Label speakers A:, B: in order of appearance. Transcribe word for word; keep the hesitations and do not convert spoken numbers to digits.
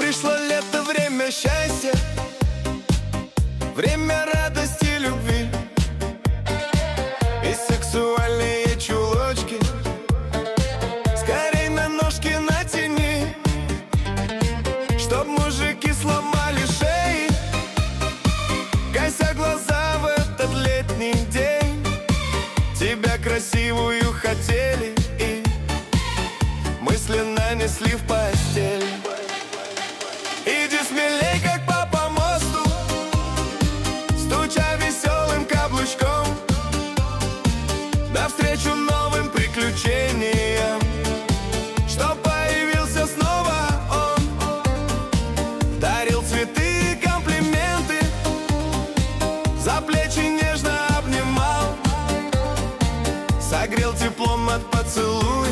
A: Пришло лето, время счастья, время радости, любви и сексуальные чулочки. Скорей на ножки натяни, чтоб мужики сломали шеи, кося глаза в этот летний день. Тебя красивую хотели и мысленно несли в постель. Иди смелей, как по помосту, стуча веселым каблучком, навстречу новым приключениям, чтоб появился снова он. Дарил цветы и комплименты, за плечи нежно обнимал, согрел теплом от поцелуя